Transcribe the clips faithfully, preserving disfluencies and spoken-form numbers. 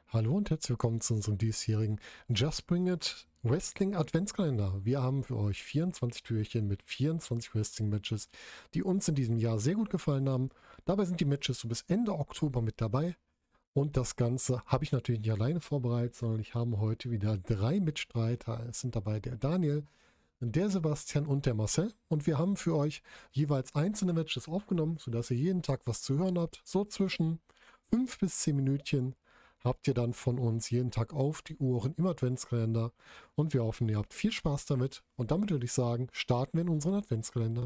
Hallo und herzlich willkommen zu unserem diesjährigen Just Bring It Wrestling Adventskalender. Wir haben für euch vierundzwanzig Türchen mit vierundzwanzig Wrestling-Matches, die uns in diesem Jahr sehr gut gefallen haben. Dabei sind die Matches so bis Ende Oktober mit dabei. Und das Ganze habe ich natürlich nicht alleine vorbereitet, sondern ich habe heute wieder drei Mitstreiter. Es sind dabei der Daniel, der Sebastian und der Marcel. Und wir haben für euch jeweils einzelne Matches aufgenommen, sodass ihr jeden Tag was zu hören habt. So zwischen fünf bis zehn Minütchen habt ihr dann von uns jeden Tag auf die Ohren im Adventskalender. Und wir hoffen, ihr habt viel Spaß damit. Und damit würde ich sagen, starten wir in unseren Adventskalender.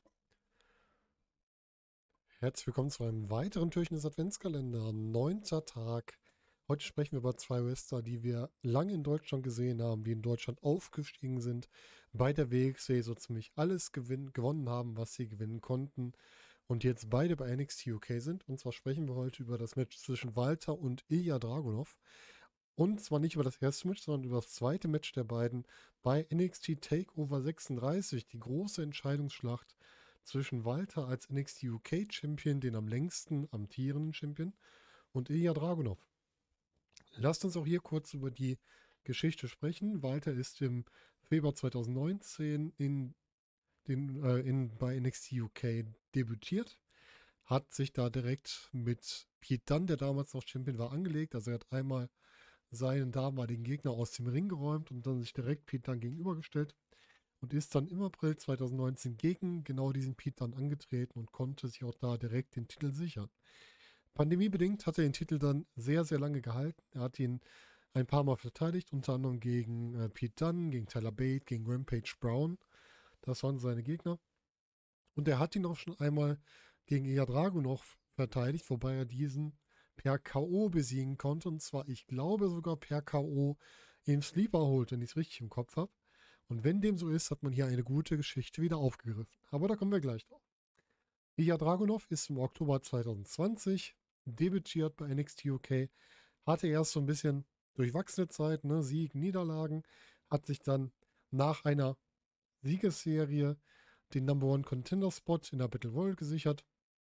Herzlich willkommen zu einem weiteren Türchen des Adventskalenders. Neunter Tag. Heute sprechen wir über zwei Wrestler, die wir lange in Deutschland gesehen haben, die in Deutschland aufgestiegen sind, bei der W X W so ziemlich alles gewinn, gewonnen haben, was sie gewinnen konnten und jetzt beide bei N X T U K sind. Und zwar sprechen wir heute über das Match zwischen Walter und Ilja Dragunov. Und zwar nicht über das erste Match, sondern über das zweite Match der beiden bei N X T Takeover sechsunddreißig, die große Entscheidungsschlacht zwischen Walter als N X T U K Champion, den am längsten amtierenden Champion, und Ilja Dragunov. Lasst uns auch hier kurz über die Geschichte sprechen. Walter ist im Februar zweitausendneunzehn in den, äh, in, bei N X T U K debütiert, hat sich da direkt mit Pete Dunne, der damals noch Champion war, angelegt. Also er hat einmal seinen damaligen Gegner aus dem Ring geräumt und dann sich direkt Pete Dunne gegenübergestellt und ist dann im April zweitausendneunzehn gegen genau diesen Pete Dunne angetreten und konnte sich auch da direkt den Titel sichern. Pandemiebedingt hat er den Titel dann sehr, sehr lange gehalten. Er hat ihn ein paar Mal verteidigt, unter anderem gegen äh, Pete Dunne, gegen Tyler Bate, gegen Rampage Brown. Das waren seine Gegner. Und er hat ihn auch schon einmal gegen Ilja Dragunov verteidigt, wobei er diesen per K O besiegen konnte. Und zwar, ich glaube sogar per K O im Sleeper holt, wenn ich es richtig im Kopf habe. Und wenn dem so ist, hat man hier eine gute Geschichte wieder aufgegriffen. Aber da kommen wir gleich drauf. Ilja Dragunov ist im Oktober zweitausendzwanzig debütiert bei N X T U K, hatte erst so ein bisschen durchwachsene Zeit, ne, Sieg, Niederlagen, hat sich dann nach einer Siegesserie den Number One Contender Spot in der Battle Royal gesichert,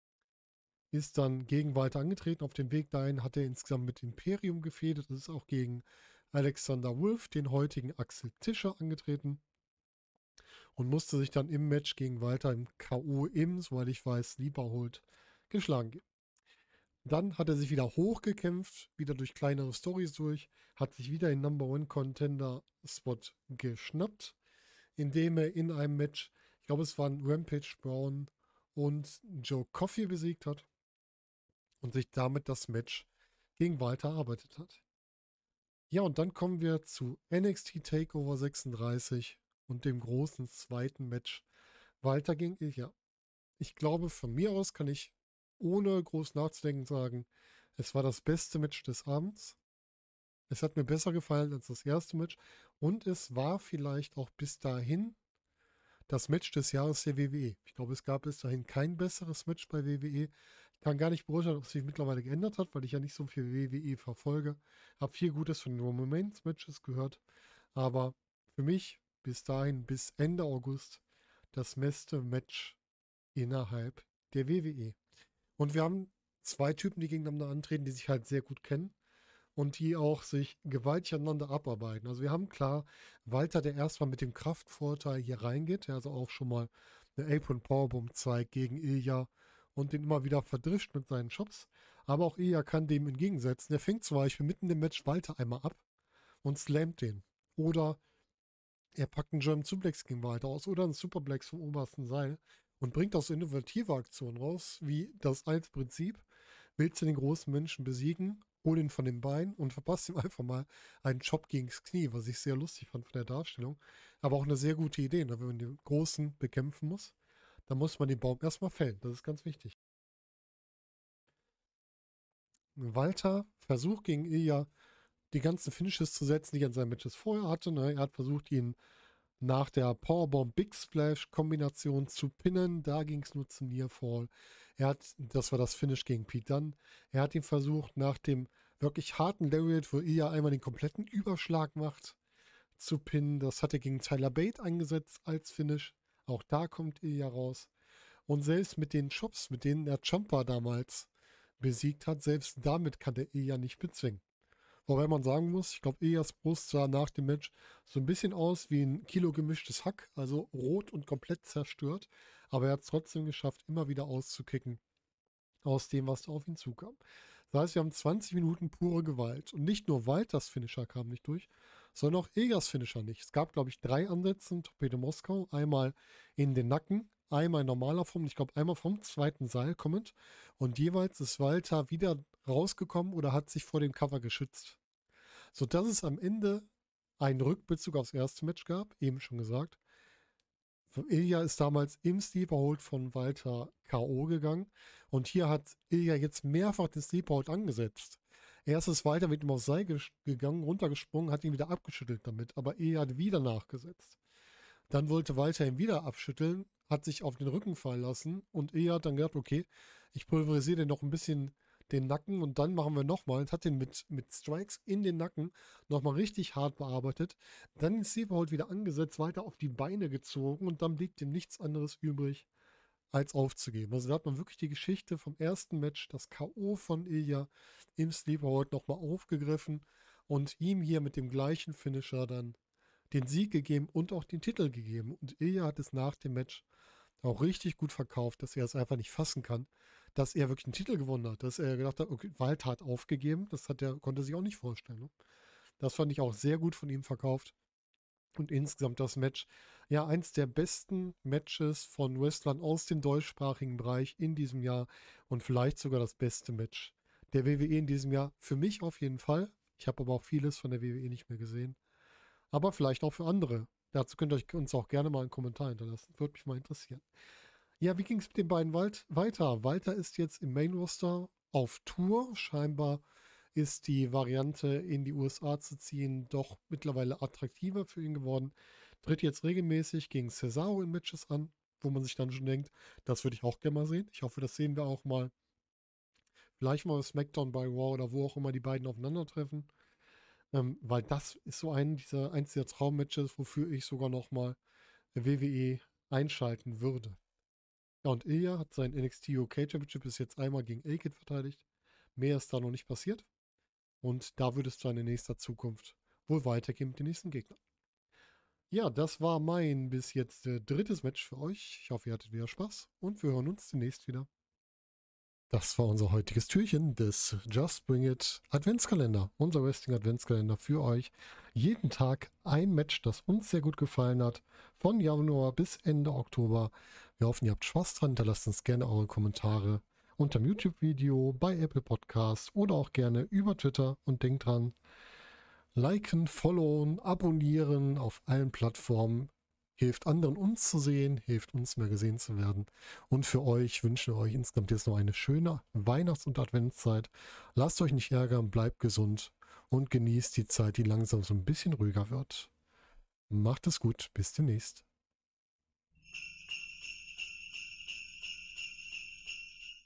ist dann gegen Walter angetreten. Auf dem Weg dahin hat er insgesamt mit Imperium gefädet. Das ist auch gegen Alexander Wolf, den heutigen Axel Tischer, angetreten und musste sich dann im Match gegen Walter im K O im, soweit ich weiß, Sleeper holt, geschlagen geben. Dann hat er sich wieder hochgekämpft, wieder durch kleinere Stories durch, hat sich wieder den Number One Contender Spot geschnappt, indem er in einem Match, ich glaube es waren Rampage Brown und Joe Coffey besiegt hat und sich damit das Match gegen Walter erarbeitet hat. Ja, und dann kommen wir zu N X T Takeover sechsunddreißig und dem großen zweiten Match Walter gegen Ilja. Ich glaube, von mir aus kann ich ohne groß nachzudenken sagen, es war das beste Match des Abends. Es hat mir besser gefallen als das erste Match und es war vielleicht auch bis dahin das Match des Jahres der W W E. Ich glaube, es gab bis dahin kein besseres Match bei W W E. Ich kann gar nicht beurteilen, ob es sich mittlerweile geändert hat, weil ich ja nicht so viel W W E verfolge. Habe viel Gutes von den Roman Reigns Matches gehört, aber für mich bis dahin, bis Ende August, das beste Match innerhalb der W W E. Und wir haben zwei Typen, die gegeneinander antreten, die sich halt sehr gut kennen und die auch sich gewaltig aneinander abarbeiten. Also wir haben klar Walter, der erstmal mit dem Kraftvorteil hier reingeht, der also auch schon mal eine Apron Powerbomb zeigt gegen Ilja und den immer wieder verdrischt mit seinen Chops. Aber auch Ilja kann dem entgegensetzen. Der fängt zum Beispiel mitten im Match Walter einmal ab und slammt den. Oder er packt einen German Suplex gegen Walter aus oder einen Superplex vom obersten Seil und bringt auch so innovative Aktionen raus, wie das alte Prinzip. Willst du den großen Menschen besiegen, hol ihn von den Beinen und verpasst ihm einfach mal einen Chop gegens Knie, was ich sehr lustig fand von der Darstellung. Aber auch eine sehr gute Idee, ne? Wenn man den Großen bekämpfen muss, dann muss man den Baum erstmal fällen. Das ist ganz wichtig. Walter versucht gegen Ilja die ganzen Finishes zu setzen, die er in seinen Matches vorher hatte. Ne? Er hat versucht, ihn nach der Powerbomb Big Splash Kombination zu pinnen. Da ging es nur zum Nearfall. Er hat, das war das Finish gegen Pete Dunne. Er hat ihn versucht, nach dem wirklich harten Lariat, wo Ilya einmal den kompletten Überschlag macht, zu pinnen. Das hat er gegen Tyler Bate eingesetzt als Finish. Auch da kommt Ilya raus. Und selbst mit den Chops, mit denen er Ciampa damals besiegt hat, selbst damit kann der Ilya nicht bezwingen. Wobei man sagen muss, ich glaube, Ilias Brust sah nach dem Match so ein bisschen aus wie ein Kilo gemischtes Hack, also rot und komplett zerstört. Aber er hat es trotzdem geschafft, immer wieder auszukicken aus dem, was da auf ihn zukam. Das heißt, wir haben zwanzig Minuten pure Gewalt. Und nicht nur Walters Finisher kam nicht durch, sondern auch Ilias Finisher nicht. Es gab, glaube ich, drei Ansätze in Torpedo Moskau. Einmal in den Nacken, einmal in normaler Form, ich glaube einmal vom zweiten Seil kommend. Und jeweils ist Walter wieder rausgekommen oder hat sich vor dem Cover geschützt. Sodass es am Ende einen Rückbezug aufs erste Match gab, eben schon gesagt. Ilja ist damals im Sleeper Hold von Walter K O gegangen und hier hat Ilja jetzt mehrfach den Sleeper Hold angesetzt. Erst ist Walter mit ihm aufs Seil gegangen, runtergesprungen, hat ihn wieder abgeschüttelt damit, aber Ilja hat wieder nachgesetzt. Dann wollte Walter ihn wieder abschütteln, hat sich auf den Rücken fallen lassen und Ilja hat dann gedacht, okay, ich pulverisiere den noch ein bisschen den Nacken und dann machen wir nochmal und hat den mit, mit Strikes in den Nacken nochmal richtig hart bearbeitet. Dann den Sleeper Hold wieder angesetzt, weiter auf die Beine gezogen und dann blieb dem nichts anderes übrig, als aufzugeben. Also da hat man wirklich die Geschichte vom ersten Match, das K O von Ilja im Sleeper Hold nochmal aufgegriffen und ihm hier mit dem gleichen Finisher dann den Sieg gegeben und auch den Titel gegeben. Und Ilja hat es nach dem Match auch richtig gut verkauft, dass er es einfach nicht fassen kann, dass er wirklich einen Titel gewonnen hat, dass er gedacht hat, okay, Walter hat aufgegeben, das hat er, konnte er sich auch nicht vorstellen. Ne? Das fand ich auch sehr gut von ihm verkauft. Und insgesamt das Match, ja, eins der besten Matches von Wrestlern aus dem deutschsprachigen Bereich in diesem Jahr und vielleicht sogar das beste Match der W W E in diesem Jahr. Für mich auf jeden Fall. Ich habe aber auch vieles von der W W E nicht mehr gesehen. Aber vielleicht auch für andere. Dazu könnt ihr euch uns auch gerne mal einen Kommentar hinterlassen. Würde mich mal interessieren. Ja, wie ging es mit den beiden Wald weiter? Walter ist jetzt im Main Roster auf Tour. Scheinbar ist die Variante, in die U S A zu ziehen, doch mittlerweile attraktiver für ihn geworden. Tritt jetzt regelmäßig gegen Cesaro in Matches an, wo man sich dann schon denkt, das würde ich auch gerne mal sehen. Ich hoffe, das sehen wir auch mal. Vielleicht mal SmackDown bei Raw oder wo auch immer die beiden aufeinandertreffen. Ähm, weil das ist so ein dieser, eins dieser Traummatches, wofür ich sogar noch mal W W E einschalten würde. Ja, und Ilja hat sein N X T U K Championship bis jetzt einmal gegen A-Kid verteidigt. Mehr ist da noch nicht passiert. Und da wird es dann in nächster Zukunft wohl weitergehen mit den nächsten Gegnern. Ja, das war mein bis jetzt äh, drittes Match für euch. Ich hoffe, ihr hattet wieder Spaß und wir hören uns demnächst wieder. Das war unser heutiges Türchen des Just Bring It Adventskalender. Unser Wrestling Adventskalender für euch. Jeden Tag ein Match, das uns sehr gut gefallen hat. Von Januar bis Ende Oktober. Wir hoffen, ihr habt Spaß dran. Hinterlasst uns gerne eure Kommentare unter dem YouTube-Video, bei Apple Podcasts oder auch gerne über Twitter. Und denkt dran, liken, followen, abonnieren auf allen Plattformen. Hilft anderen, uns zu sehen, hilft uns, mehr gesehen zu werden. Und für euch wünschen wir euch insgesamt jetzt noch eine schöne Weihnachts- und Adventszeit. Lasst euch nicht ärgern, bleibt gesund und genießt die Zeit, die langsam so ein bisschen ruhiger wird. Macht es gut, bis demnächst.